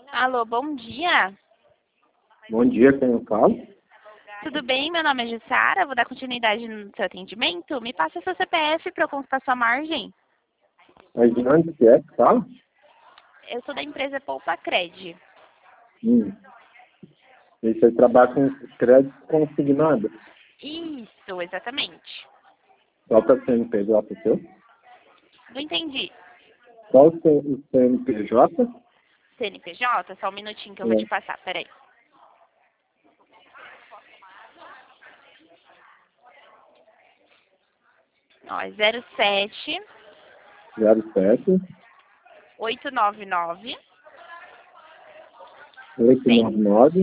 Alô, bom dia. Bom dia, quem eu falo? Tudo bem? Meu nome é Jussara. Vou dar continuidade no seu atendimento. Me passa seu CPF para eu consultar sua margem. Mas de onde que é que fala? Eu sou da empresa Poupa Cred. E você trabalha com crédito consignado? Isso, exatamente. Qual que é o CNPJ seu? Não entendi. Qual o CNPJ? CNPJ? Só um minutinho que eu vou te É, passar. Peraí. Ó, é 07 07 899 899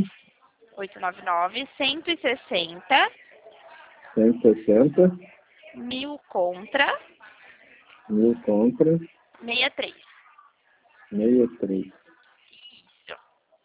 160 160 1000 contra 1000 contra 63. 63. Isso.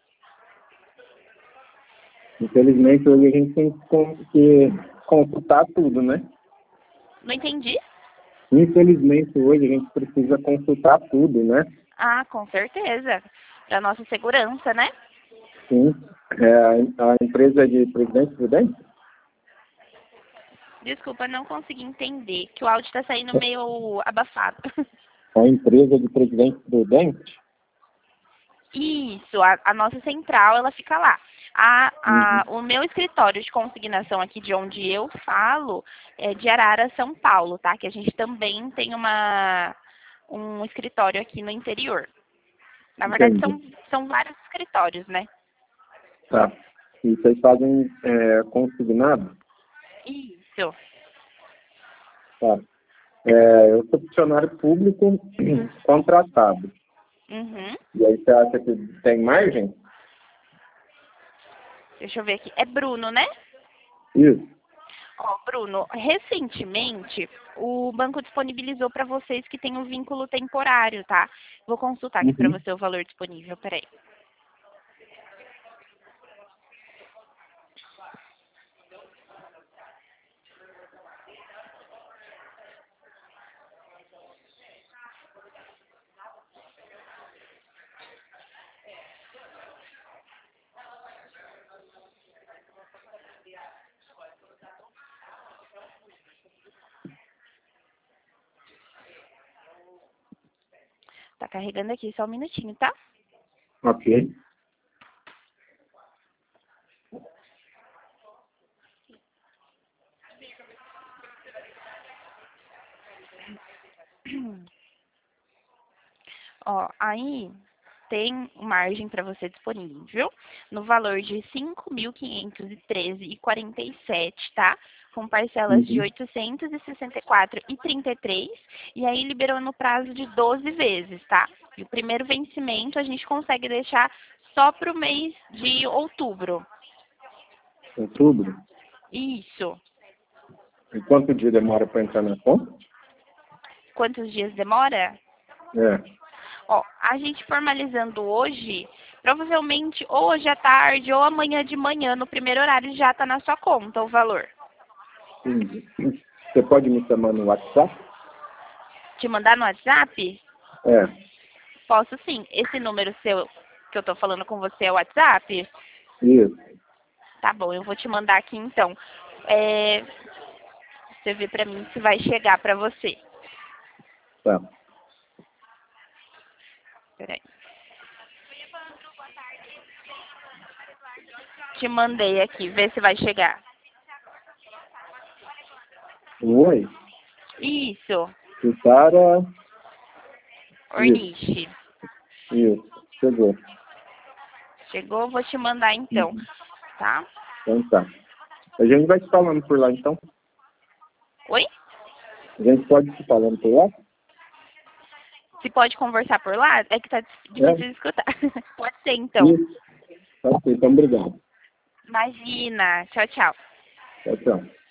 Infelizmente, hoje a gente tem que consultar tudo, né? Não entendi? Infelizmente, hoje a gente precisa consultar tudo, né? Ah, com certeza. Para nossa segurança, né? Sim. É a empresa de Previdência Prudente? Desculpa, não consegui entender, que o áudio está saindo meio abafado. A empresa de Previdência Prudente? Isso, a nossa central, ela fica lá. Uhum. O meu escritório de consignação aqui de onde eu falo é de Arara, São Paulo, tá? Que a gente também tem um escritório aqui no interior. Na verdade, Entendi. são vários escritórios, né? Tá. E vocês fazem consignado? Isso. Tá. Eu sou funcionário público contratado. Uhum. E aí você acha que tem margem? Deixa eu ver aqui. É Bruno, né? Isso. Ó, Bruno, recentemente o banco disponibilizou para vocês que tem um vínculo temporário, tá? Vou consultar aqui para Uhum. você o valor disponível, peraí. Tá carregando aqui, só um minutinho, tá? Ok. Ó, aí tem margem para você disponível no valor de 5.513,47, tá? Com parcelas de Uhum. 864,33 e aí liberou no prazo de 12 vezes, tá? E o primeiro vencimento a gente consegue deixar só para o mês de outubro. Outubro. Isso. E quanto dia demora para entrar na conta? Quantos dias demora? É. Ó, a gente formalizando hoje, provavelmente ou hoje à tarde ou amanhã de manhã, no primeiro horário, já está na sua conta o valor. Entendi. Você pode me chamar no WhatsApp? Te mandar no WhatsApp? É. Posso sim. Esse número seu que eu tô falando com você é o WhatsApp? Isso. Tá bom, eu vou te mandar aqui então. Você vê pra mim se vai chegar pra você. Tá. Peraí. Te mandei aqui, vê se vai chegar. Oi. Isso, Jussara. Isso. Orniche. Isso. Chegou. Chegou, vou te mandar então, Uhum. tá? Então tá. A gente vai se falando por lá, então. Oi? A gente pode se falando por lá? Se pode conversar por lá? É que tá É. difícil de escutar. Pode ser então. Isso. Tá ok, então obrigado. Imagina. Tchau, tchau. Tchau, tchau.